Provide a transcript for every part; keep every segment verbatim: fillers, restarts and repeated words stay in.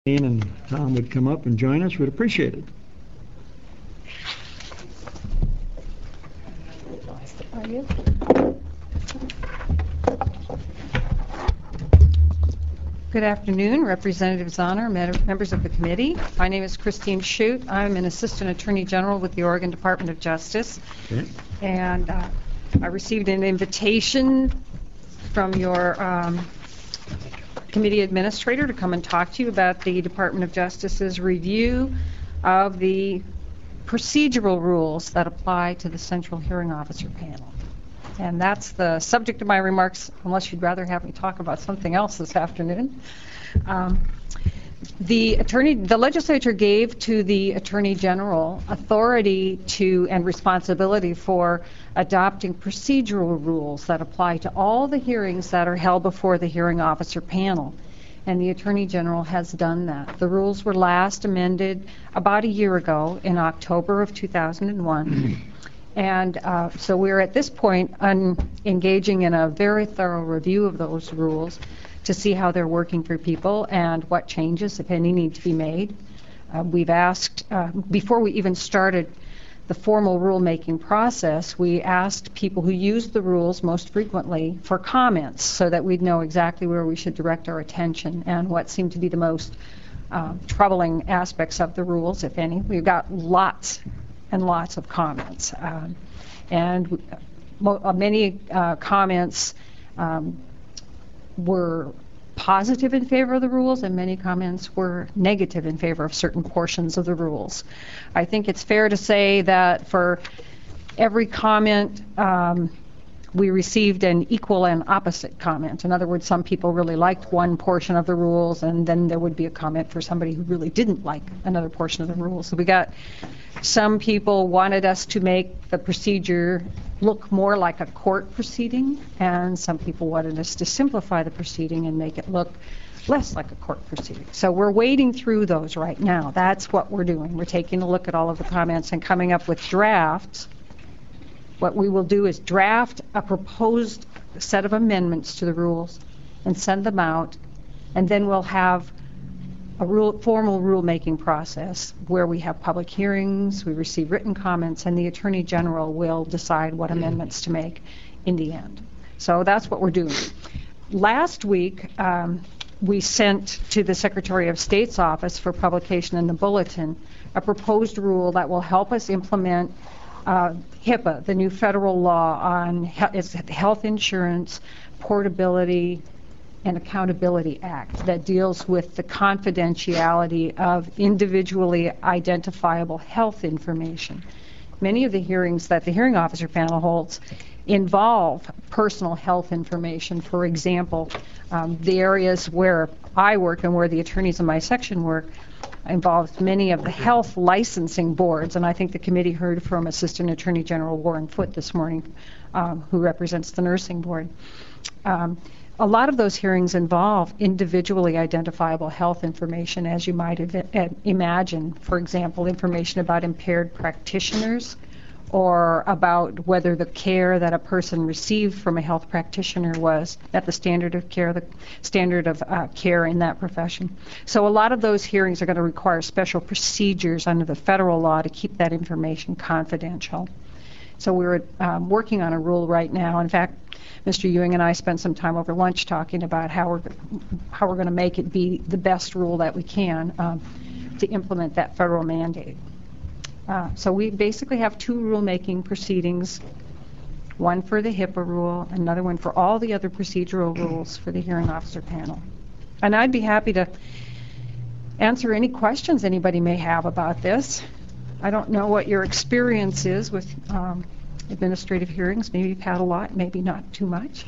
And Tom would come up and join us, we'd appreciate it. Are you? Good afternoon, Representative Zahner, members of the committee. My name is Christine Shute. I'm an Assistant Attorney General with the Oregon Department of Justice. Okay. And uh, I received an invitation from your um, committee administrator to come and talk to you about the Department of Justice's review of the procedural rules that apply to the Central Hearing Officer panel. And that's the subject of my remarks, unless you'd rather have me talk about something else this afternoon. Um, the attorney, the legislature gave to the Attorney General authority to and responsibility for adopting procedural rules that apply to all the hearings that are held before the hearing officer panel. And the Attorney General has done that. The rules were last amended about a year ago in October of two thousand one. And uh, so we're at this point un engaging in a very thorough review of those rules to see how they're working for people and what changes, if any, need to be made. Uh, we've asked, uh, before we even started the formal rulemaking process, we asked people who use the rules most frequently for comments so that we'd know exactly where we should direct our attention and what seemed to be the most uh, troubling aspects of the rules, if any. We've got lots and lots of comments. Um, and mo uh, many uh, comments um, were positive in favor of the rules, and many comments were negative in favor of certain portions of the rules. I think it's fair to say that for every comment, um, we received an equal and opposite comment. In other words, some people really liked one portion of the rules, and then there would be a comment for somebody who really didn't like another portion of the rules. So we got some people wanted us to make the procedure look more like a court proceeding, and some people wanted us to simplify the proceeding and make it look less like a court proceeding. So we're wading through those right now. That's what we're doing. We're taking a look at all of the comments and coming up with drafts. What we will do is draft a proposed set of amendments to the rules and send them out, and then we'll have a rule, formal rulemaking process where we have public hearings, we receive written comments, and the Attorney General will decide what amendments to make in the end. So that's what we're doing. Last week, um, we sent to the Secretary of State's office for publication in the Bulletin a proposed rule that will help us implement uh, HIPAA, the new federal law on he it's the Health Insurance Portability and Accountability Act that deals with the confidentiality of individually identifiable health information. Many of the hearings that the hearing officer panel holds involve personal health information. For example, um, the areas where I work and where the attorneys in my section work involves many of the health licensing boards, and I think the committee heard from Assistant Attorney General Warren Foote this morning, um, who represents the nursing board. Um, A lot of those hearings involve individually identifiable health information, as you might imagine. For example, information about impaired practitioners, or about whether the care that a person received from a health practitioner was at the standard of care, the standard of uh, care in that profession. So a lot of those hearings are going to require special procedures under the federal law to keep that information confidential. So we're um, working on a rule right now. In fact, Mister Ewing and I spent some time over lunch talking about how we're how we're going to make it be the best rule that we can um, to implement that federal mandate. Uh, so we basically have two rulemaking proceedings, one for the HIPAA rule, another one for all the other procedural rules for the hearing officer panel. And I'd be happy to answer any questions anybody may have about this. I don't know what your experience is with um, administrative hearings. Maybe you've had a lot, maybe not too much.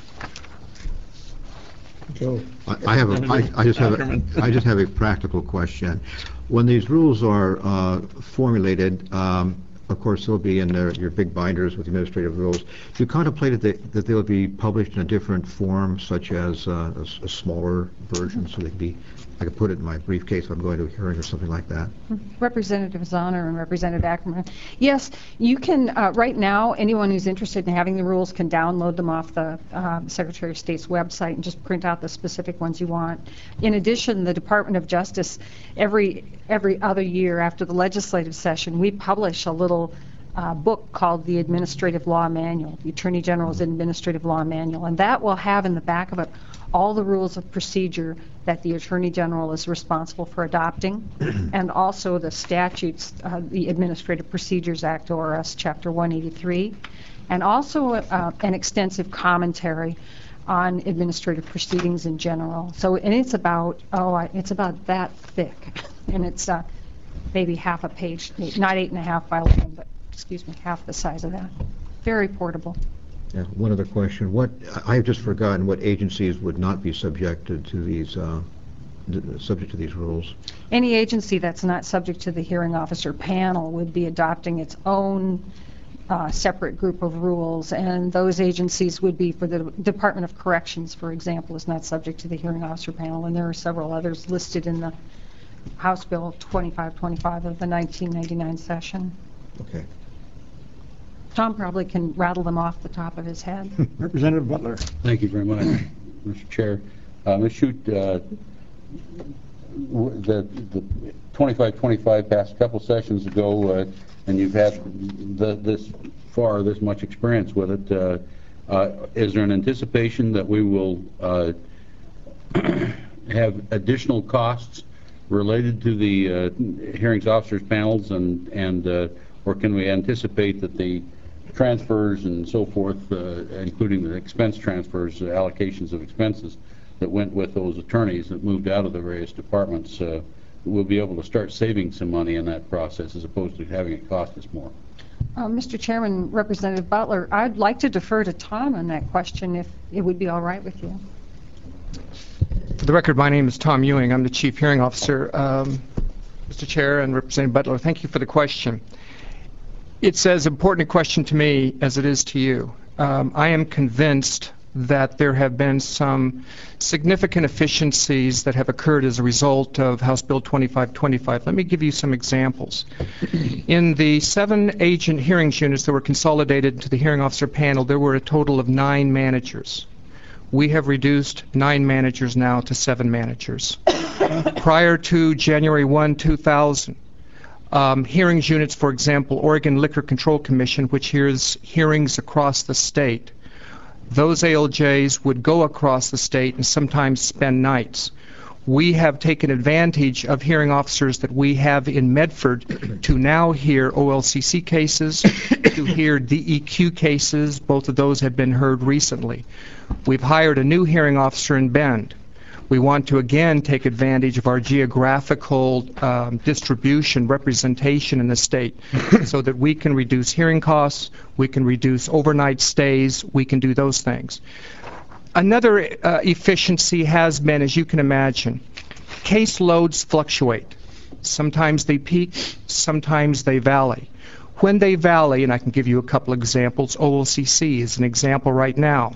Joe. I, I have a, I, I just have a, I just have a practical question. When these rules are uh, formulated, um, of course they'll be in their, your big binders with administrative rules. You contemplated that, that they'll be published in a different form, such as uh, a, a smaller version, so they can be I could put it in my briefcase if I'm going to a hearing or something like that. Representative Zahner and Representative Ackerman. Yes, you can, uh, right now, anyone who's interested in having the rules can download them off the uh, Secretary of State's website and just print out the specific ones you want. In addition, the Department of Justice, every, every other year after the legislative session, we publish a little uh, book called the Administrative Law Manual, the Attorney General's Administrative Law Manual, and that will have in the back of it all the rules of procedure that the Attorney General is responsible for adopting, and also the statutes, uh, the Administrative Procedures Act, O R S Chapter one eighty-three, and also uh, an extensive commentary on administrative proceedings in general. So, and it's about, oh, I- it's about that thick, and it's uh, maybe half a page, not eight and a half by eleven, but, excuse me, half the size of that. Very portable. Yeah, one other question. What, I- I've just forgotten what agencies would not be subjected to these, uh, th- subject to these rules. Any agency that's not subject to the hearing officer panel would be adopting its own uh, separate group of rules, and those agencies would be, for the Department of Corrections, for example, is not subject to the hearing officer panel, and there are several others listed in the House Bill twenty-five twenty-five of the nineteen ninety-nine session. Okay. Tom probably can rattle them off the top of his head. Representative Butler. Thank you very much, Mister Chair. Uh, Miz Shute, uh, w- the the twenty-five twenty-five passed a couple sessions ago, uh, and you've had the, this far this much experience with it. Uh, uh, is there an anticipation that we will uh, have additional costs related to the uh, hearings officers panels, and and uh, or can we anticipate that the transfers and so forth, uh, including the expense transfers, uh, allocations of expenses that went with those attorneys that moved out of the various departments, uh, we'll be able to start saving some money in that process as opposed to having it cost us more? Uh, Mister Chairman, Representative Butler, I'd like to defer to Tom on that question if it would be all right with you. For the record, my name is Tom Ewing. I'm the Chief Hearing Officer. Um, Mister Chair and Representative Butler, thank you for the question. It's as important a question to me as it is to you. Um, I am convinced that there have been some significant efficiencies that have occurred as a result of House Bill twenty-five twenty-five. Let me give you some examples. In the seven agent hearings units that were consolidated into the hearing officer panel, there were a total of nine managers. We have reduced nine managers now to seven managers. Prior to January first, two thousand, Um, hearings units, for example, Oregon Liquor Control Commission, which hears hearings across the state, those A L Js would go across the state and sometimes spend nights. We have taken advantage of hearing officers that we have in Medford to now hear O L C C cases, to hear D E Q cases. Both of those have been heard recently. We've hired a new hearing officer in Bend. We want to again take advantage of our geographical um, distribution, representation in the state, so that we can reduce hearing costs, we can reduce overnight stays, we can do those things. Another uh, efficiency has been, as you can imagine, case loads fluctuate. Sometimes they peak, sometimes they valley. When they valley, and I can give you a couple examples, O L C C is an example right now.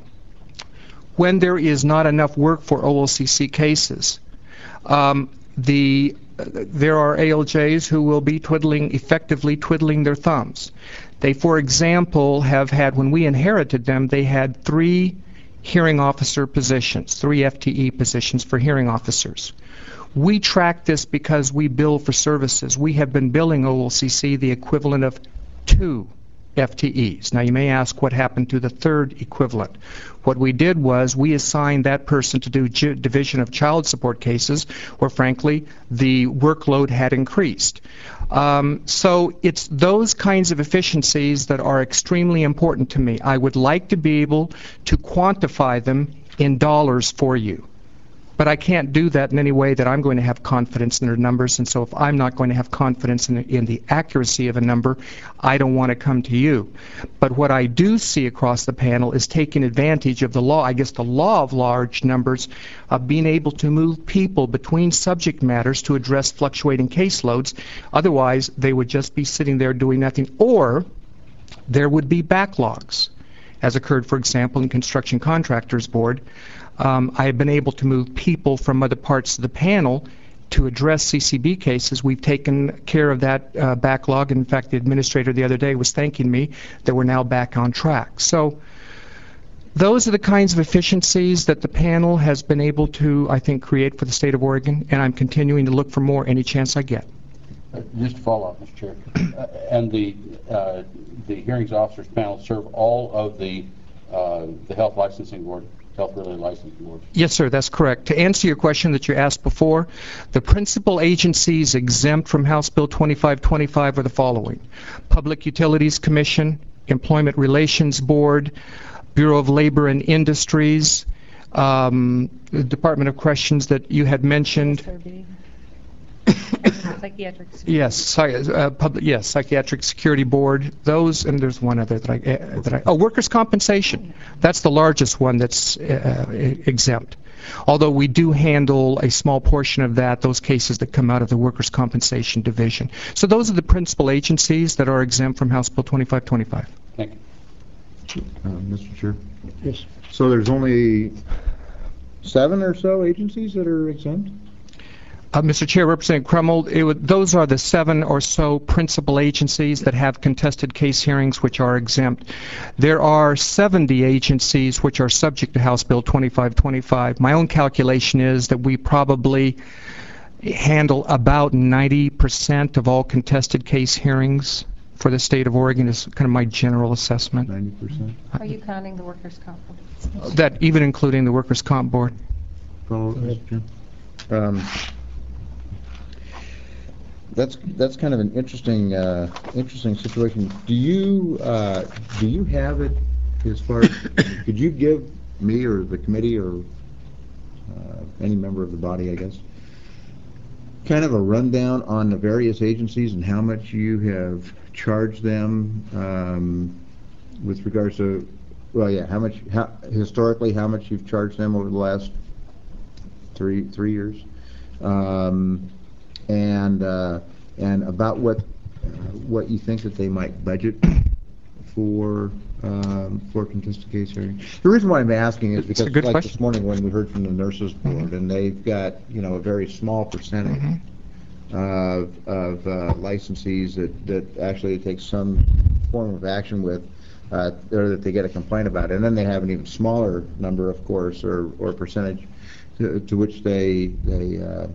When there is not enough work for O L C C cases, um, the uh, there are A L Js who will be twiddling, effectively twiddling their thumbs. They, for example, have had, when we inherited them, they had three hearing officer positions, three F T E positions for hearing officers. We track this because we bill for services. We have been billing O L C C the equivalent of two F T Es. Now, you may ask what happened to the third equivalent. What we did was we assigned that person to do G- division of child support cases where, frankly, the workload had increased. Um, so it's those kinds of efficiencies that are extremely important to me. I would like to be able to quantify them in dollars for you. But I can't do that in any way that I'm going to have confidence in their numbers, and so if I'm not going to have confidence in the, in the accuracy of a number, I don't want to come to you. But what I do see across the panel is taking advantage of the law, I guess the law of large numbers, of being able to move people between subject matters to address fluctuating caseloads. Otherwise, they would just be sitting there doing nothing, or there would be backlogs, as occurred, for example, in Construction Contractors Board. um, I have been able to move people from other parts of the panel to address C C B cases. We've taken care of that uh, backlog. In fact, the administrator the other day was thanking me that we're now back on track. So those are the kinds of efficiencies that the panel has been able to, I think, create for the state of Oregon, and I'm continuing to look for more any chance I get. Uh, Just to follow up, Mister Chair, uh, and the uh, the hearings officers panel serve all of the uh, the health licensing board, health-related licensing boards. Yes, sir, that's correct. To answer your question that you asked before, the principal agencies exempt from House Bill twenty-five twenty-five are the following: Public Utilities Commission, Employment Relations Board, Bureau of Labor and Industries, um, the Department of Corrections that you had mentioned. Psychiatric. Yes, psy- uh, public, yes, Psychiatric Security Board. Those, and there's one other that I, uh, that I. Oh, Workers' Compensation. That's the largest one that's uh, exempt. Although we do handle a small portion of that, those cases that come out of the Workers' Compensation Division. So those are the principal agencies that are exempt from House Bill twenty-five twenty-five. Thank you. Uh, Mister Chair? Yes. So there's only seven or so agencies that are exempt? Uh, Mister Chair, Representative Crummel, it would, those are the seven or so principal agencies that have contested case hearings which are exempt. There are seventy agencies which are subject to House Bill twenty-five twenty-five. My own calculation is that we probably handle about ninety percent of all contested case hearings for the state of Oregon is kind of my general assessment. ninety percent? Are you counting the workers' comp? That even including the Workers' Comp Board. Follow up, Mister Chair? Um, That's that's kind of an interesting uh, interesting situation. Do you uh, do you have it as far as could you give me or the committee or uh, any member of the body, I guess, kind of a rundown on the various agencies and how much you have charged them um, with regards to, well, yeah, how much how, historically how much you've charged them over the last three three years. Um, and uh, and about what uh, what you think that they might budget for um, for contested case hearing. The reason why I'm asking is because, a good like question. this morning when we heard from the nurses board, and they've got you know a very small percentage Mhm. of of uh, licensees that that actually take some form of action with. Uh, or that they get a complaint about, and then they have an even smaller number, of course, or or percentage to, to which they they uh,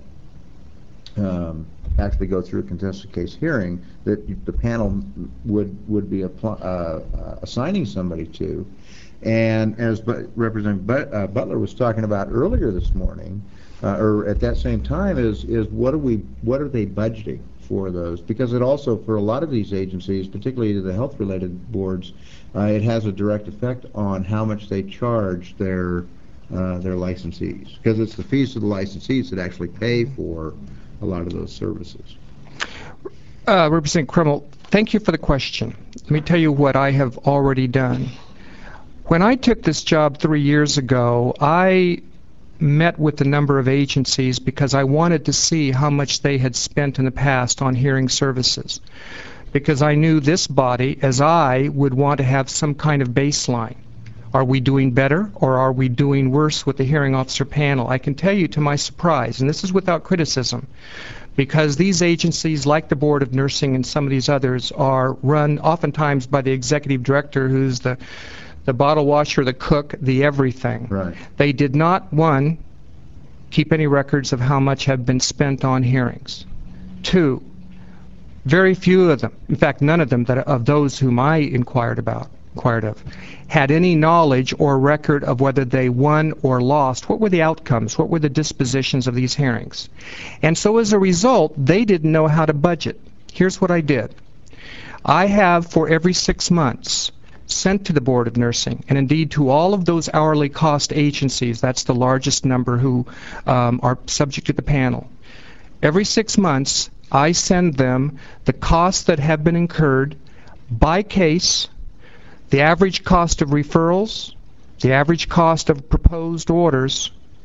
um, actually go through a contested case hearing that the panel would would be appl- uh, uh, assigning somebody to. And as but Representative but, uh, Butler was talking about earlier this morning, uh, or at that same time, is is what are we what are they budgeting for those? Because it also, for a lot of these agencies, particularly the health-related boards, uh, it has a direct effect on how much they charge their uh, their licensees, because it's the fees to the licensees that actually pay for a lot of those services. Uh, Representative Crummel, thank you for the question. Let me tell you what I have already done. When I took this job three years ago, I met with a number of agencies because I wanted to see how much they had spent in the past on hearing services. Because I knew this body, as I, would want to have some kind of baseline. Are we doing better or are we doing worse with the hearing officer panel? I can tell you to my surprise, and this is without criticism, because these agencies, like the Board of Nursing and some of these others, are run oftentimes by the executive director, who's the the bottle washer, the cook, the everything. Right. They did not, one, keep any records of how much had been spent on hearings. Two, very few of them, in fact, none of them that of those whom I inquired about, inquired of, had any knowledge or record of whether they won or lost. What were the outcomes? What were the dispositions of these hearings? And so as a result, they didn't know how to budget. Here's what I did. I have, for every six months, sent to the Board of Nursing, and indeed to all of those hourly cost agencies, that's the largest number who um, are subject to the panel. Every six months, I send them the costs that have been incurred by case, the average cost of referrals, the average cost of proposed orders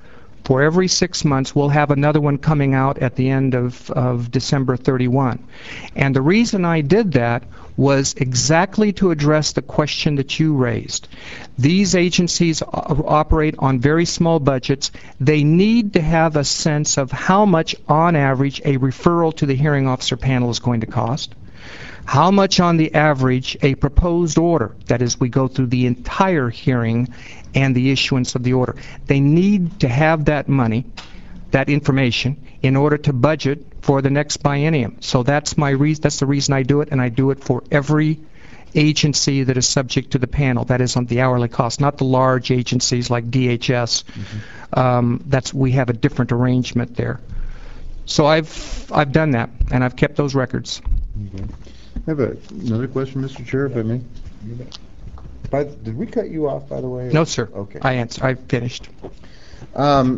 For every six months, we'll have another one coming out at the end of, of December thirty-first. And the reason I did that was exactly to address the question that you raised. These agencies operate on very small budgets. They need to have a sense of how much, on average, a referral to the hearing officer panel is going to cost, how much on the average a proposed order, that is, we go through the entire hearing and the issuance of the order. They need to have that money, that information, in order to budget for the next biennium. So that's my reason. That's the reason I do it, and I do it for every agency that is subject to the panel. That is on the hourly cost, not the large agencies like D H S. Mm-hmm. Um, that's we have a different arrangement there. So I've I've done that, and I've kept those records. Okay. I have a, another question, Mister Chair, if I may. By, did we cut you off, by the way? No, sir. Okay. I answered. I finished. Um,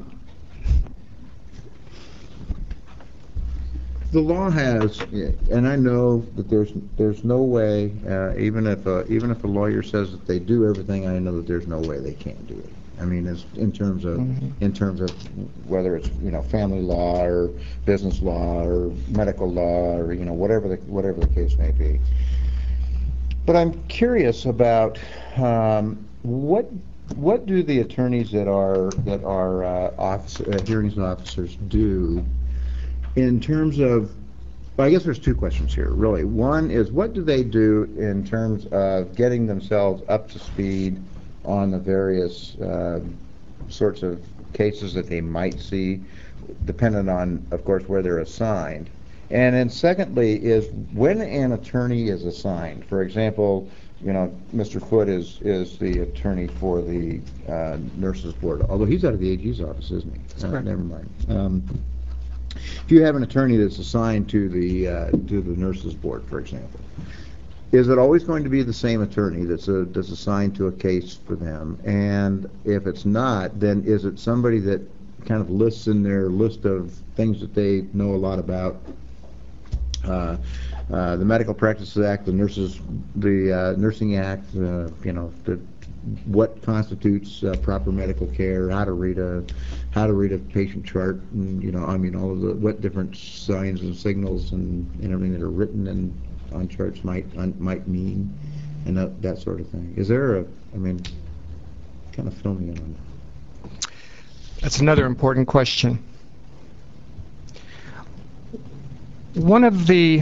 the law has, and I know that there's there's no way, uh, even if a, even if a lawyer says that they do everything, I know that there's no way they can't do it. I mean, as, in terms of mm-hmm. in terms of whether it's you know family law or business law or medical law or you know whatever the whatever the case may be. But I'm curious about um, what what do the attorneys that are that are uh, officer, uh, hearings officers do in terms of, well, I guess there's two questions here, really. One is, what do they do in terms of getting themselves up to speed on the various uh, sorts of cases that they might see, dependent on, of course, where they're assigned? And then secondly is, when an attorney is assigned, for example, you know, Mister Foote is is the attorney for the uh, nurses board, although he's out of the A G's office, isn't he? Uh, never mind. Um, if you have an attorney that's assigned to the uh, to the nurses board, for example, is it always going to be the same attorney that's a, that's assigned to a case for them? And if it's not, then is it somebody that kind of lists in their list of things that they know a lot about? Uh, uh, the Medical Practices Act, the Nurses, the uh, Nursing Act, uh, you know, the, what constitutes uh, proper medical care, how to read a, how to read a patient chart, and you know, I mean, all of the what different signs and signals and, and everything that are written and on charts might un, might mean, and that, that sort of thing. Is there a, I mean, kind of fill me in on that. That's another important question. One of the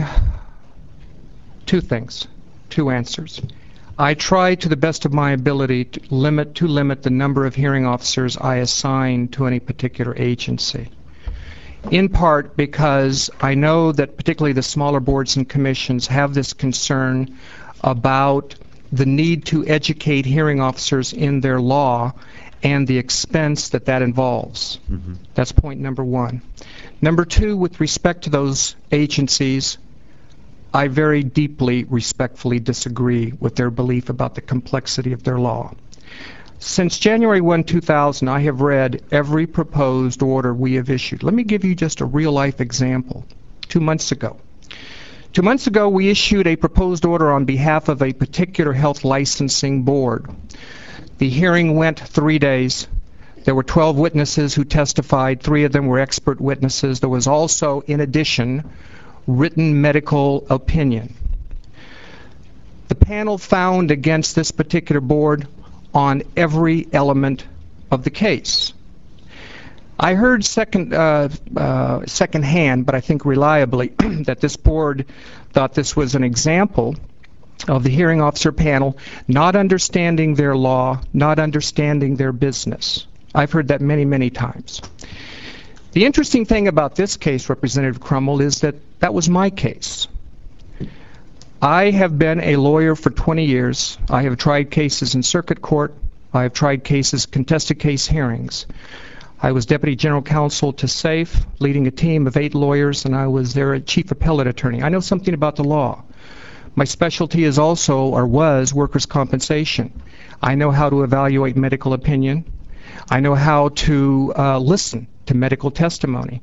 two things, two answers. I try to the best of my ability to limit to limit the number of hearing officers I assign to any particular agency. In part because I know that particularly the smaller boards and commissions have this concern about the need to educate hearing officers in their law and the expense that that involves. Mm-hmm. That's point number one. Number two, with respect to those agencies, I very deeply, respectfully disagree with their belief about the complexity of their law. Since January first, two thousand, I have read every proposed order we have issued. Let me give you just a real-life example. Two months ago. Two months ago, we issued a proposed order on behalf of a particular health licensing board. The hearing went three days. There were twelve witnesses who testified. Three of them were expert witnesses. There was also, in addition, written medical opinion. The panel found against this particular board on every element of the case. I heard second, uh, uh, second-hand, but I think reliably, that this board thought this was an example of the hearing officer panel not understanding their law, not understanding their business. I've heard that many, many times. The interesting thing about this case, Representative Crummell, is that that was my case. I have been a lawyer for twenty years. I have tried cases in circuit court. I have tried cases, contested case hearings. I was Deputy General Counsel to SAFE, leading a team of eight lawyers, and I was their Chief Appellate Attorney. I know something about the law. My specialty is also, or was, workers' compensation. I know how to evaluate medical opinion. I know how to uh, listen to medical testimony.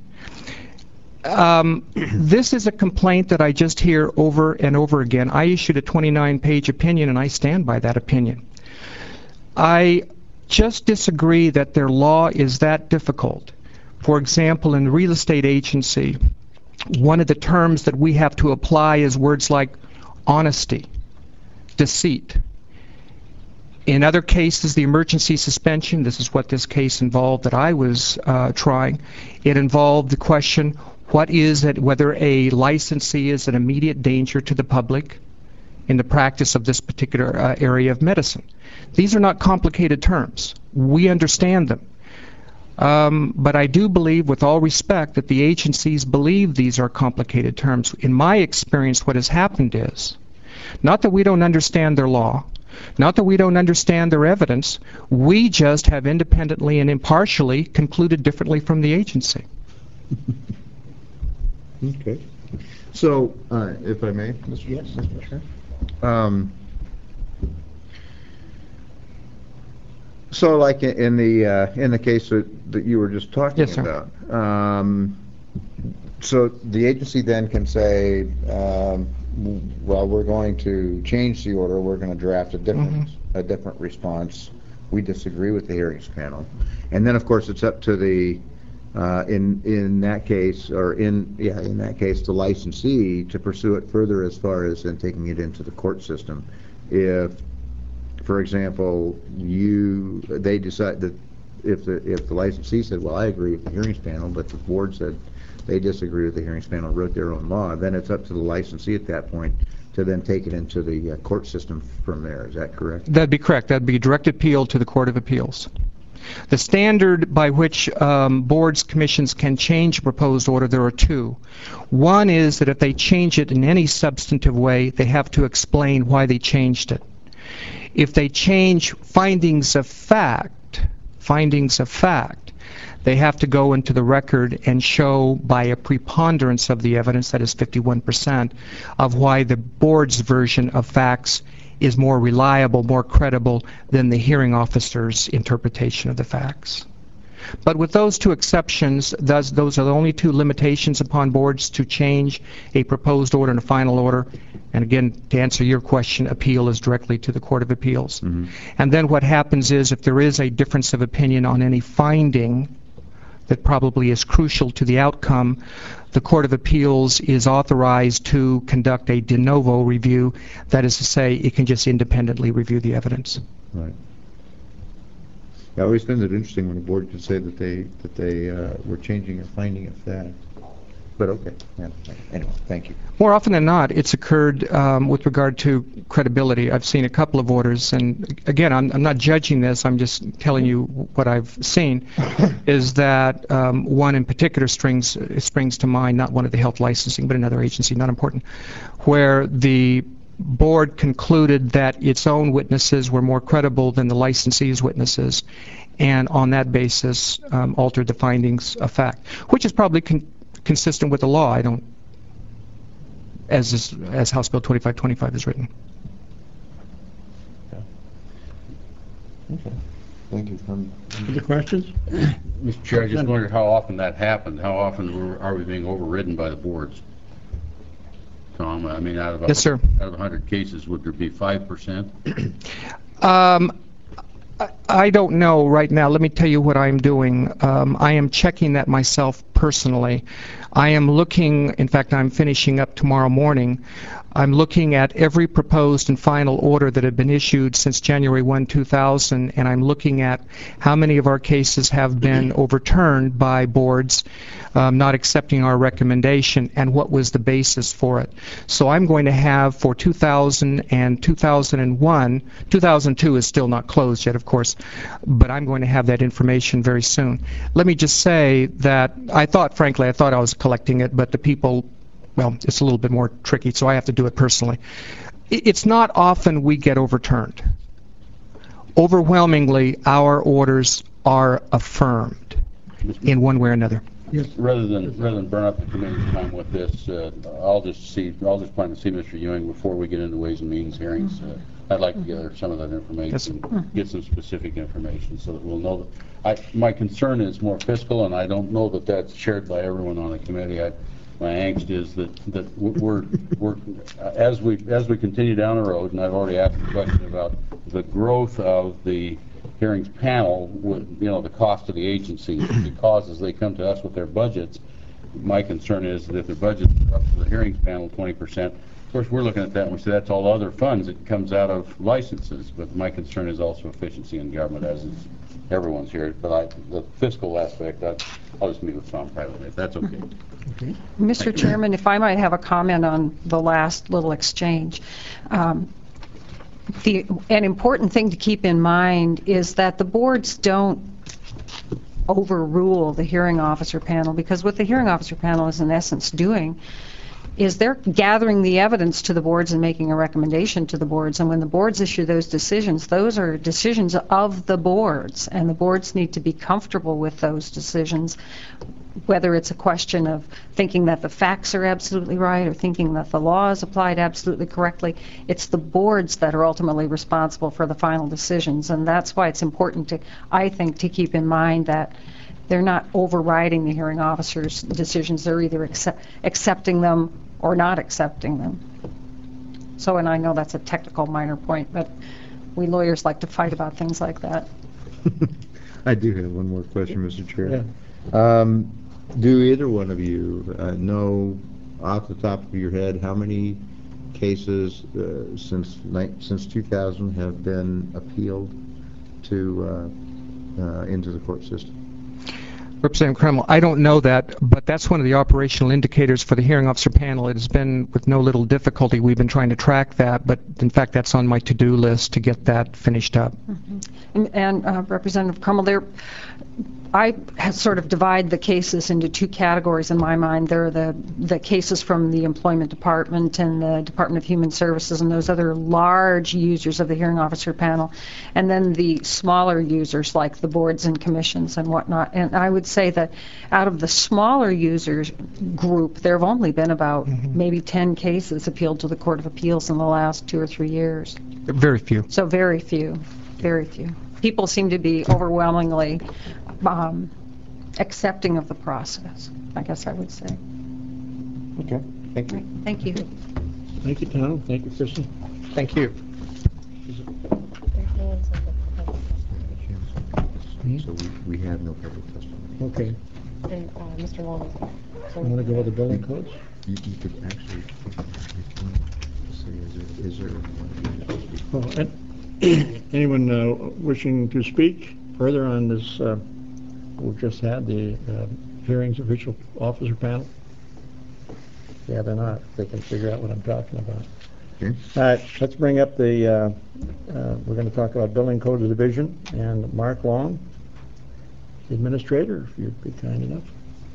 Um, this is a complaint that I just hear over and over again. I issued a twenty-nine page opinion, and I stand by that opinion. I just disagree that their law is that difficult. For example, in the real estate agency, one of the terms that we have to apply is words like honesty, deceit. In other cases, the emergency suspension, this is what this case involved that I was uh, trying, it involved the question, what is it, whether a licensee is an immediate danger to the public in the practice of this particular uh, area of medicine. These are not complicated terms. We understand them. Um, but I do believe, with all respect, that the agencies believe these are complicated terms. In my experience, what has happened is, not that we don't understand their law, not that we don't understand their evidence, we just have independently and impartially concluded differently from the agency. Okay. So, uh, if I may, Mister Yes, Mister Chair. Um, so, like in in the uh, in the case that, that you were just talking Yes, sir. about, um, so the agency then can say, um, well, we're going to change the order. We're going to draft a different Mm-hmm. a different response. We disagree with the hearings panel, and then of course it's up to the uh, in in that case, or in yeah in that case, the licensee to pursue it further as far as then taking it into the court system. If, for example, you they decide that if the if the licensee said, well, I agree with the hearings panel, but the board said they disagree with the hearings panel, wrote their own law, then it's up to the licensee at that point to then take it into the uh, court system from there. Is that correct? That'd be correct. That'd be direct appeal to the Court of Appeals. The standard by which um, boards, commissions can change a proposed order, there are two. One is that if they change it in any substantive way, they have to explain why they changed it. If they change findings of fact, findings of fact, they have to go into the record and show by a preponderance of the evidence, that is fifty-one percent, of why the board's version of facts is more reliable, more credible than the hearing officer's interpretation of the facts. But with those two exceptions, those, those are the only two limitations upon boards to change a proposed order and a final order. And again, to answer your question, appeal is directly to the Court of Appeals. Mm-hmm. And then what happens is, if there is a difference of opinion on any finding that probably is crucial to the outcome, the Court of Appeals is authorized to conduct a de novo review. That is to say, it can just independently review the evidence. Right. I always find it interesting when a board can say that they that they uh, were changing a finding of fact. But okay. Yeah. Anyway, thank you. More often than not, it's occurred um, with regard to credibility. I've seen a couple of orders, and again, I'm, I'm not judging this, I'm just telling you what I've seen, is that um, one in particular springs, springs to mind, not one of the health licensing, but another agency, not important, where the board concluded that its own witnesses were more credible than the licensee's witnesses, and on that basis um, altered the findings of fact, which is probably con consistent with the law. I don't, as is, as House Bill twenty-five twenty-five is written. Okay. Thank you. Um, Other questions? Mister Chair, I just wondered how often that happened. How often were- are we being overridden by the boards? Tom, I mean, out of a, Yes, sir. out of one hundred cases, would there be five percent? Um, I- I don't know right now. Let me tell you what I'm doing. Um, I am checking that myself personally. I am looking, in fact, I'm finishing up tomorrow morning. I'm looking at every proposed and final order that have been issued since January first, two thousand, and I'm looking at how many of our cases have been overturned by boards um, not accepting our recommendation, and what was the basis for it. So I'm going to have for two thousand and two thousand one, two thousand two is still not closed yet, of course, but I'm going to have that information very soon. Let me just say that I thought, frankly, I thought I was collecting it, but the people, well, it's a little bit more tricky, so I have to do it personally. It's not often we get overturned. Overwhelmingly, our orders are affirmed in one way or another. Yes. Rather than rather than burn up the committee's time with this, uh, I'll just see. I'll just plan to see Mister Ewing before we get into Ways and Means hearings. Uh, I'd like to gather some of that information, and get some specific information, so that we'll know. That I, my concern is more fiscal, and I don't know that that's shared by everyone on the committee. I, my angst is that that we're we're as we as we continue down the road, and I've already asked a question about the growth of the hearings panel, with, you know, the cost of the agency, because as they come to us with their budgets, my concern is that if their budgets are up to the hearings panel twenty percent, of course, we're looking at that and we say that's all other funds. It comes out of licenses, but my concern is also efficiency in government, as is everyone's here. But I, the fiscal aspect, I, I'll just meet with Tom privately, if that's okay. Okay. Mister Chairman, if I might have a comment on the last little exchange. Um, the, an important thing to keep in mind is that the boards don't overrule the hearing officer panel, because what the hearing officer panel is in essence doing is they're gathering the evidence to the boards and making a recommendation to the boards. And when the boards issue those decisions, those are decisions of the boards, and the boards need to be comfortable with those decisions, whether it's a question of thinking that the facts are absolutely right or thinking that the law is applied absolutely correctly. It's the boards that are ultimately responsible for the final decisions, and that's why it's important to, I think, to keep in mind that they're not overriding the hearing officer's decisions. They're either accept, accepting them or not accepting them. So, and I know that's a technical minor point, but we lawyers like to fight about things like that. I do have one more question, Mister Chair. Yeah. Um, do either one of you uh, know off the top of your head how many cases uh, since ni- since two thousand have been appealed to uh, uh, into the court system? Representative Kreml, I don't know that, but that's one of the operational indicators for the hearing officer panel. It has been with no little difficulty. We've been trying to track that, but in fact, that's on my to-do list to get that finished up. Mm-hmm. And, and uh, Representative Kreml, there, I sort of divide the cases into two categories in my mind. There are the, the cases from the Employment Department and the Department of Human Services and those other large users of the hearing officer panel, and then the smaller users like the boards and commissions and whatnot. And I would say that out of the smaller users group, there have only been about mm-hmm. maybe ten cases appealed to the Court of Appeals in the last two or three years. Very few. So very few, very few. People seem to be overwhelmingly um, accepting of the process, I guess I would say. Okay, thank you. Right. Thank you. Thank you, Tom. Thank you, Kristen. Thank you. So we, we have no public testimony. Okay. And uh, Mister Long. So You want to go with the building codes? You, you could actually, if you want to say, is there, is there Oh, and anyone uh, wishing to speak further on this, uh, we've just had the uh, hearings official officer panel? Yeah, they're not. They can figure out what I'm talking about. Okay. All right, let's bring up the, uh, uh, we're going to talk about building code of division, and Mark Long, the administrator, if you'd be kind enough.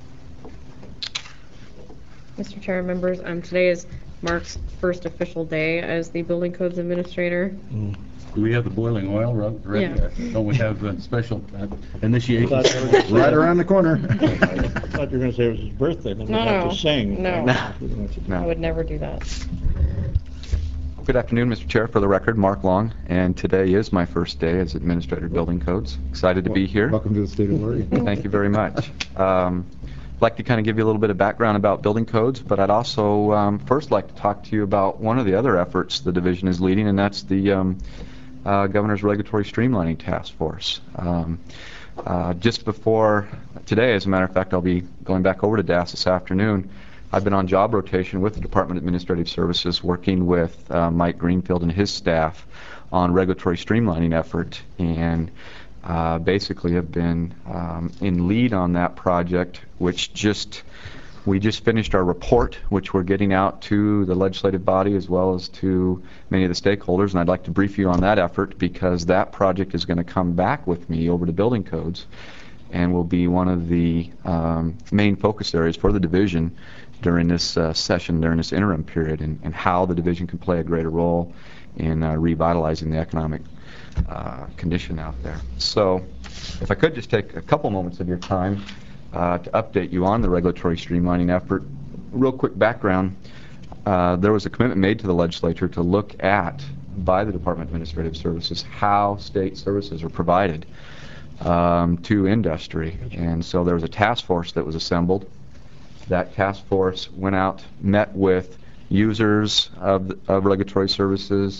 Mister Chair, members, um, today is Mark's first official day as the Building Codes Administrator. Mm. Do we have the boiling oil ru- ready? Yeah. Don't we have a special uh, initiation? right around the corner. I thought you were going to say it was his birthday, then we'd No, have no. to sing. No. No. I would never do that. Good afternoon, Mister Chair. For the record, Mark Long, and today is my first day as Administrator of Building Codes. Excited to be here. Welcome to the state of Oregon. Thank you very much. Um, I'd like to kind of give you a little bit of background about building codes, but I'd also um, first like to talk to you about one of the other efforts the division is leading, and that's the um, uh, Governor's Regulatory Streamlining Task Force. Um, uh, just before today, as a matter of fact, I'll be going back over to D A S this afternoon. I've been on job rotation with the Department of Administrative Services, working with uh, Mike Greenfield and his staff on regulatory streamlining effort, and uh, basically have been um, in lead on that project, which just we just finished our report, which we're getting out to the legislative body as well as to many of the stakeholders, and I'd like to brief you on that effort because that project is going to come back with me over to building codes and will be one of the um, main focus areas for the division during this uh, session, during this interim period, and, and how the division can play a greater role in uh, revitalizing the economic uh, condition out there. So if I could just take a couple moments of your time uh, to update you on the regulatory streamlining effort. Real quick background, uh, there was a commitment made to the legislature to look at, by the Department of Administrative Services, how state services are provided um, to industry. And so there was a task force that was assembled. That task force went out, met with users of, of regulatory services,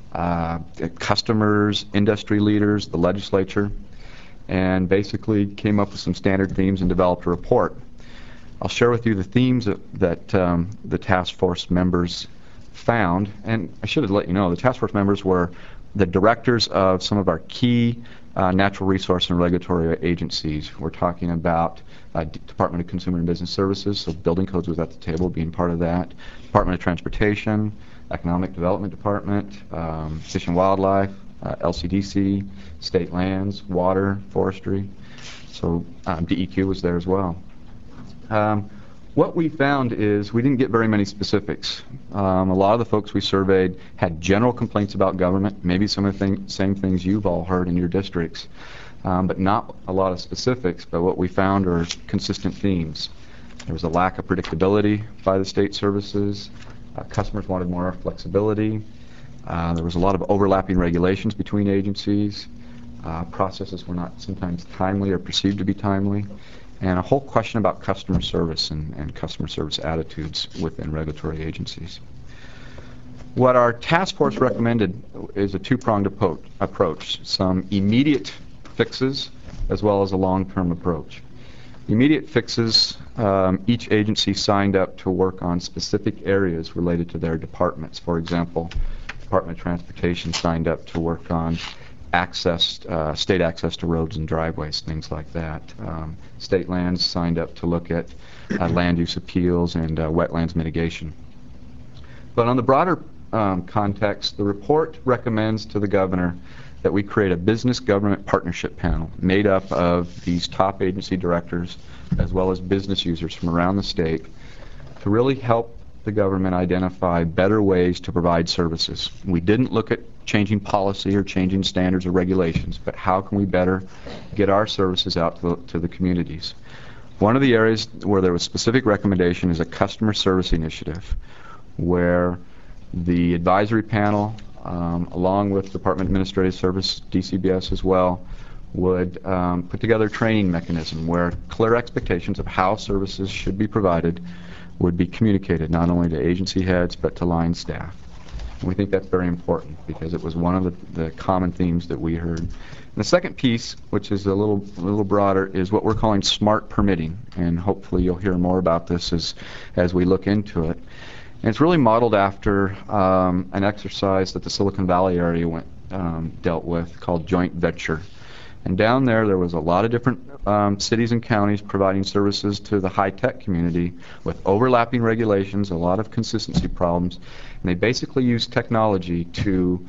uh, customers, industry leaders, the legislature, and basically came up with some standard themes and developed a report. I'll share with you the themes that, that um, the task force members found, and I should have let you know, the task force members were the directors of some of our key uh, natural resource and regulatory agencies. We're talking about uh, D- Department of Consumer and Business Services, so building codes was at the table being part of that, Department of Transportation, Economic Development Department, um, Fish and Wildlife, uh, L C D C, State Lands, Water, Forestry, so um, D E Q was there as well. Um, What we found is we didn't get very many specifics. Um, a lot of the folks we surveyed had general complaints about government, maybe some of the thing, same things you've all heard in your districts, um, but not a lot of specifics. But what we found are consistent themes. There was a lack of predictability by the state services. Uh, customers wanted more flexibility. Uh, there was a lot of overlapping regulations between agencies. Uh, processes were not sometimes timely or perceived to be timely. And a whole question about customer service and, and customer service attitudes within regulatory agencies. What our task force recommended is a two-pronged approach, approach, some immediate fixes as well as a long-term approach. Immediate fixes, um, each agency signed up to work on specific areas related to their departments. For example, Department of Transportation signed up to work on access, uh, state access to roads and driveways, things like that. Um, state lands signed up to look at uh, land use appeals and uh, wetlands mitigation. But on the broader um, context, the report recommends to the governor that we create a business government partnership panel made up of these top agency directors as well as business users from around the state to really help the government identify better ways to provide services. We didn't look at changing policy or changing standards or regulations, but how can we better get our services out to the, to the communities? One of the areas where there was specific recommendation is a customer service initiative, where the advisory panel, um, along with Department of Administrative Service, D C B S as well, would um, put together a training mechanism where clear expectations of how services should be provided would be communicated not only to agency heads but to line staff. And we think that's very important because it was one of the, the common themes that we heard. And the second piece, which is a little a little broader, is what we're calling smart permitting, and hopefully you'll hear more about this as as we look into it. And it's really modeled after um, an exercise that the Silicon Valley area went um, dealt with called joint venture. And down there, there was a lot of different um, cities and counties providing services to the high-tech community with overlapping regulations, a lot of consistency problems. And they basically used technology to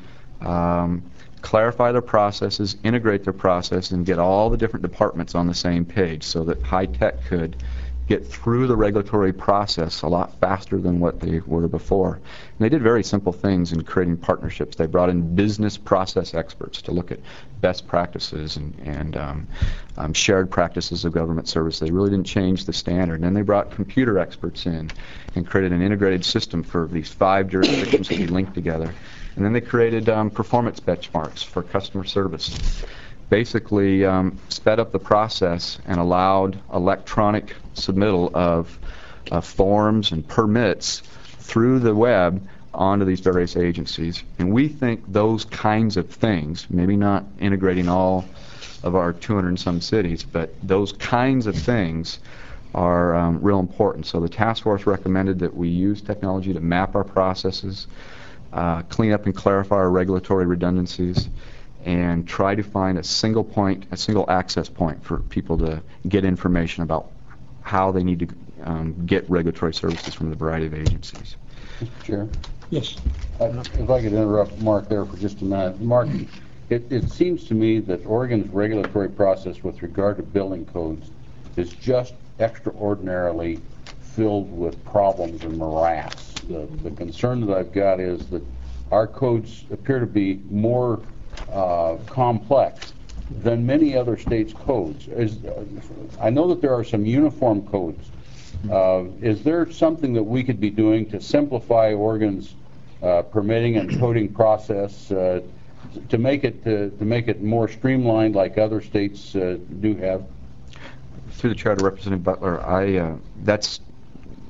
um, clarify their processes, integrate their process, and get all the different departments on the same page so that high-tech could get through the regulatory process a lot faster than what they were before. And they did very simple things in creating partnerships. They brought in business process experts to look at best practices and, and um, um, shared practices of government service. They really didn't change the standard. And then they brought computer experts in and created an integrated system for these five jurisdictions to be linked together. And then they created um, performance benchmarks for customer service. Basically um, sped up the process and allowed electronic submittal of uh, forms and permits through the web onto these various agencies. And we think those kinds of things, maybe not integrating all of our two hundred and some cities, but those kinds of things are um, real important. So the task force recommended that we use technology to map our processes, uh, clean up and clarify our regulatory redundancies, and try to find a single point, a single access point for people to get information about how they need to um, get regulatory services from the variety of agencies. Mister Chair? Yes. Uh, If I could interrupt Mark there for just a minute. Mark, it, it seems to me that Oregon's regulatory process with regard to building codes is just extraordinarily filled with problems and morass. The, the concern that I've got is that our codes appear to be more uh, complex than many other states' codes. Is, uh, I know that there are some uniform codes. Uh, is there something that we could be doing to simplify Oregon's uh, permitting and coding process uh, to make it to, to make it more streamlined, like other states uh, do have? Through the chair to Representative Butler, I uh, that's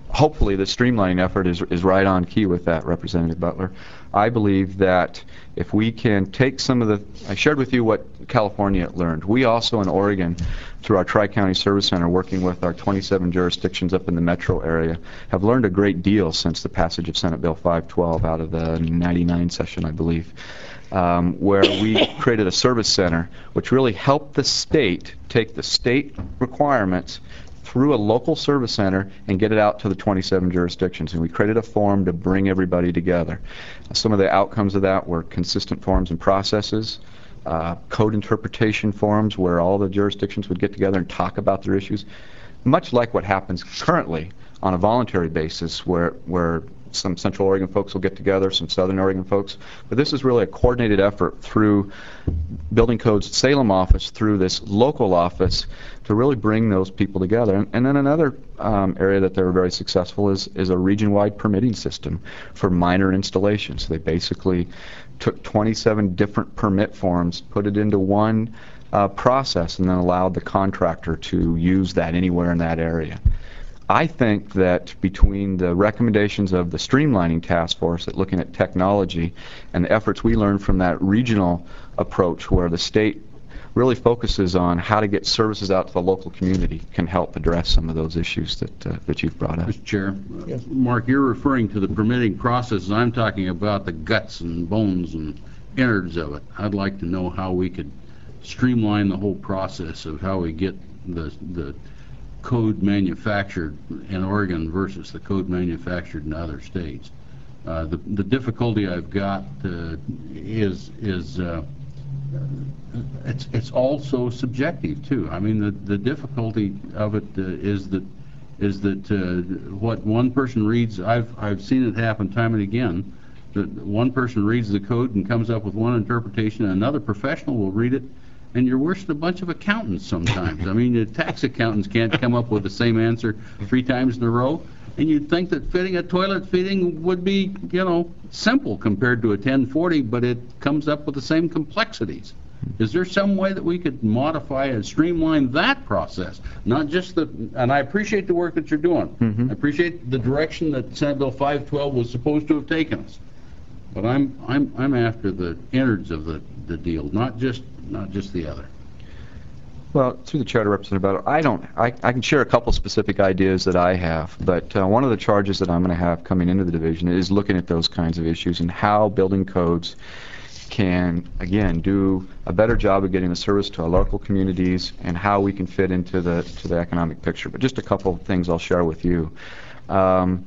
hopefully the streamlining effort is, is right on key with that, Representative Butler. I believe that if we can take some of the, I shared with you what California learned. We also in Oregon, through our Tri-County Service Center, working with our twenty-seven jurisdictions up in the metro area, have learned a great deal since the passage of Senate Bill five twelve out of the ninety-nine session, I believe, um, where we created a service center which really helped the state take the state requirements through a local service center and get it out to the twenty-seven jurisdictions. And we created a forum to bring everybody together. Some of the outcomes of that were consistent forms and processes, uh, code interpretation forums where all the jurisdictions would get together and talk about their issues, much like what happens currently on a voluntary basis where, where some Central Oregon folks will get together, some Southern Oregon folks. But this is really a coordinated effort through Building Code's Salem office, through this local office, to really bring those people together. And, and then another um, area that they were very successful is, is a region-wide permitting system for minor installations. They basically took twenty-seven different permit forms, put it into one uh, process, and then allowed the contractor to use that anywhere in that area. I think that between the recommendations of the streamlining task force at looking at technology and the efforts we learned from that regional approach where the state really focuses on how to get services out to the local community can help address some of those issues that uh, that you've brought up. Mister Chair, Yes. Mark, you're referring to the permitting process. I'm talking about the guts and bones and innards of it. I'd like to know how we could streamline the whole process of how we get the the code manufactured in Oregon versus the code manufactured in other states. Uh, the the difficulty I've got uh, is is uh, it's it's also subjective too. I mean, the the difficulty of it uh, is that is that uh, what one person reads. I've I've seen it happen time and again. That one person reads the code and comes up with one interpretation, and another professional will read it, and you're worse than a bunch of accountants sometimes. I mean, the tax accountants can't come up with the same answer three times in a row, and you'd think that fitting a toilet fitting would be, you know, simple compared to a ten forty, but it comes up with the same complexities. Is there some way that we could modify and streamline that process? Not just the, and I appreciate the work that you're doing. Mm-hmm. I appreciate the direction that Senate Bill five twelve was supposed to have taken us. But I'm I'm I'm after the innards of the, the deal, not just not just the other. Well, through the chair to Representative Butler, I don't. I, I can share a couple specific ideas that I have, but uh, one of the charges that I'm going to have coming into the division is looking at those kinds of issues and how building codes can, again, do a better job of getting the service to our local communities and how we can fit into the to the economic picture. But just a couple of things I'll share with you. Um,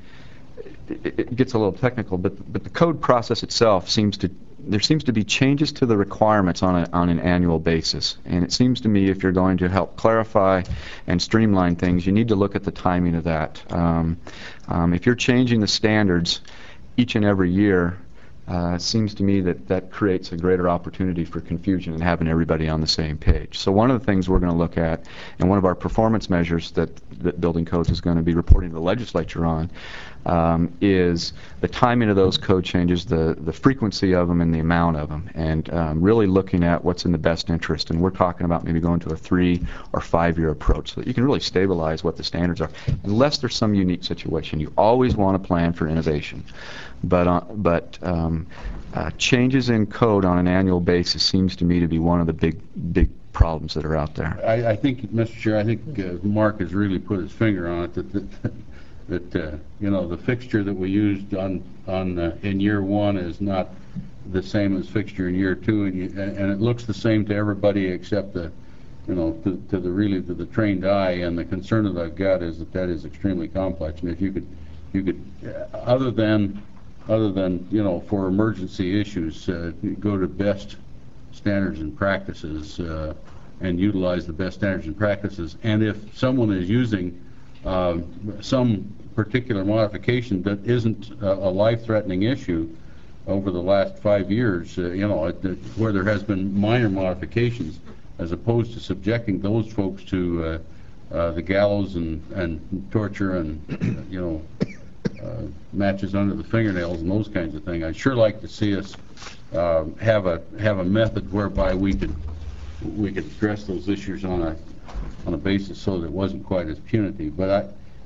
it, it gets a little technical, but but the code process itself seems to there seems to be changes to the requirements on a, on an annual basis, and it seems to me if you're going to help clarify and streamline things, you need to look at the timing of that. Um, um, if you're changing the standards each and every year, Uh, it seems to me that that creates a greater opportunity for confusion and having everybody on the same page. So one of the things we're going to look at, and one of our performance measures that, that Building Codes is going to be reporting to the legislature on, um, is the timing of those code changes, the, the frequency of them and the amount of them, and um, really looking at what's in the best interest. And we're talking about maybe going to a three or five-year approach so that you can really stabilize what the standards are, unless there's some unique situation. You always want to plan for innovation. But uh, but um, uh, changes in code on an annual basis seems to me to be one of the big big problems that are out there. I, I think, Mister Chair, I think uh, Mark has really put his finger on it. That that, that uh, you know, the fixture that we used on on uh, in year one is not the same as fixture in year two, and you, and it looks the same to everybody except the, you know, to, to the really to the trained eye. And the concern that I've got is that that is extremely complex. And if you could you could uh, other than other than, you know, for emergency issues, uh, go to best standards and practices uh, and utilize the best standards and practices. And if someone is using uh, some particular modification that isn't a, a life-threatening issue over the last five years, uh, you know, it, it, where there has been minor modifications, as opposed to subjecting those folks to uh, uh, the gallows and, and torture and, you know, Uh, matches under the fingernails and those kinds of things. I'd sure like to see us uh, have a have a method whereby we could we could address those issues on a on a basis so that it wasn't quite as punitive. But I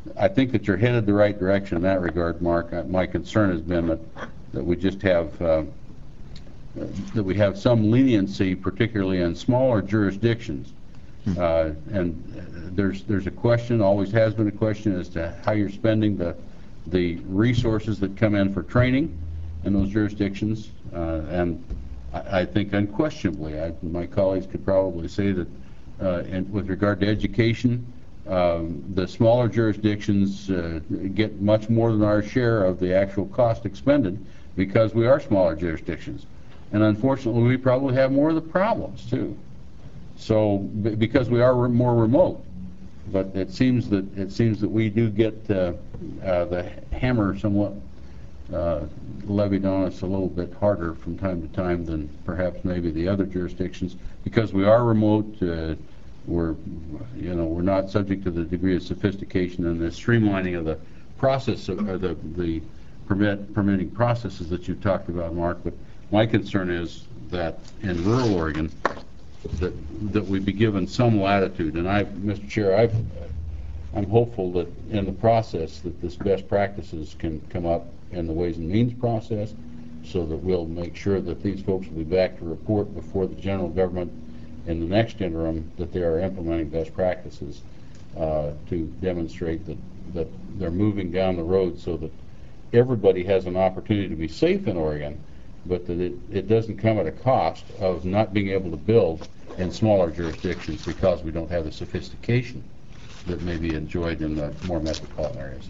I think that you're headed the right direction in that regard, Mark. Uh, My concern has been that, that we just have, uh, that we have some leniency, particularly in smaller jurisdictions. Uh, and there's there's a question, always has been a question, as to how you're spending the the resources that come in for training in those jurisdictions. Uh, and I, I think unquestionably, I, my colleagues could probably say that uh, in, with regard to education, um, the smaller jurisdictions uh, get much more than our share of the actual cost expended because we are smaller jurisdictions. And unfortunately, we probably have more of the problems, too. So, b- because we are re- more remote, but it seems that it seems that we do get uh, uh, the hammer somewhat uh, levied on us a little bit harder from time to time than perhaps maybe the other jurisdictions, because we are remote. Uh, we're, you know, we're not subject to the degree of sophistication and the streamlining of the process of, or the the permit permitting processes that you talked about, Mark. But my concern is that in rural Oregon, that that we be given some latitude. And I, Mister Chair, I've, I'm hopeful that in the process that this best practices can come up in the Ways and Means process, so that we'll make sure that these folks will be back to report before the general government in the next interim that they are implementing best practices uh, to demonstrate that, that they're moving down the road so that everybody has an opportunity to be safe in Oregon, but that it, it doesn't come at a cost of not being able to build in smaller jurisdictions because we don't have the sophistication that may be enjoyed in the more metropolitan areas.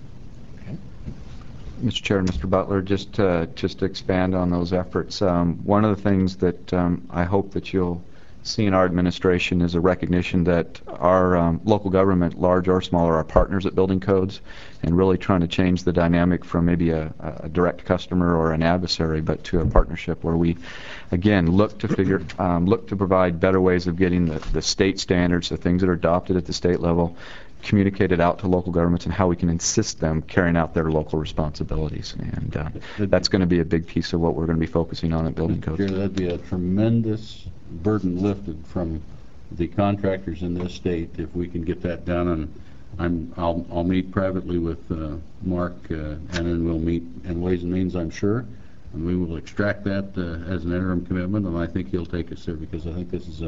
Mister Chair and Mister Butler, just uh, just to expand on those efforts, um, one of the things that um, I hope that you'll see in our administration is a recognition that our um, local government, large or small, are our partners at building codes, and really trying to change the dynamic from maybe a, a direct customer or an adversary, but to a partnership where we, again, look to figure, um, look to provide better ways of getting the, the state standards, the things that are adopted at the state level, communicated out to local governments, and how we can insist them carrying out their local responsibilities. And uh, that's going to be a big piece of what we're going to be focusing on at building codes. Sure, that'd be a tremendous burden lifted from the contractors in this state if we can get that done. And I'm, I'll, I'll meet privately with uh, Mark, uh, and then we'll meet in Ways and Means, I'm sure, and we will extract that uh, as an interim commitment, and I think he'll take us there, because I think this is a,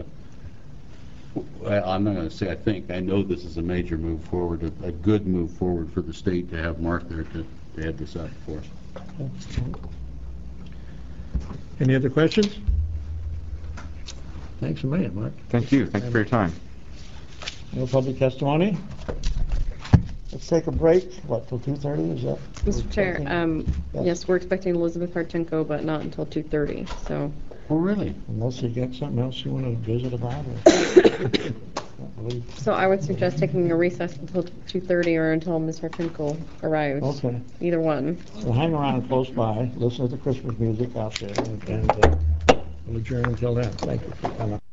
well, I'm not going to say I think, I know this is a major move forward, a, a good move forward for the state to have Mark there to, to head this up for us. Any other questions? Thanks a million, Mark. Thank you. Thank you for your time. No public testimony? Let's take a break, what, till two thirty, is that? Mister Chair, um, Yes. yes, we're expecting Elizabeth Harchenko, but not until two thirty, so. Oh, really? Unless you got something else you want to visit about, or? So I would suggest taking a recess until two thirty or until Miz Harchenko arrives. Okay. Either one. So hang around close by, listen to the Christmas music out there, and, and uh, we'll adjourn until then. Thank you for coming.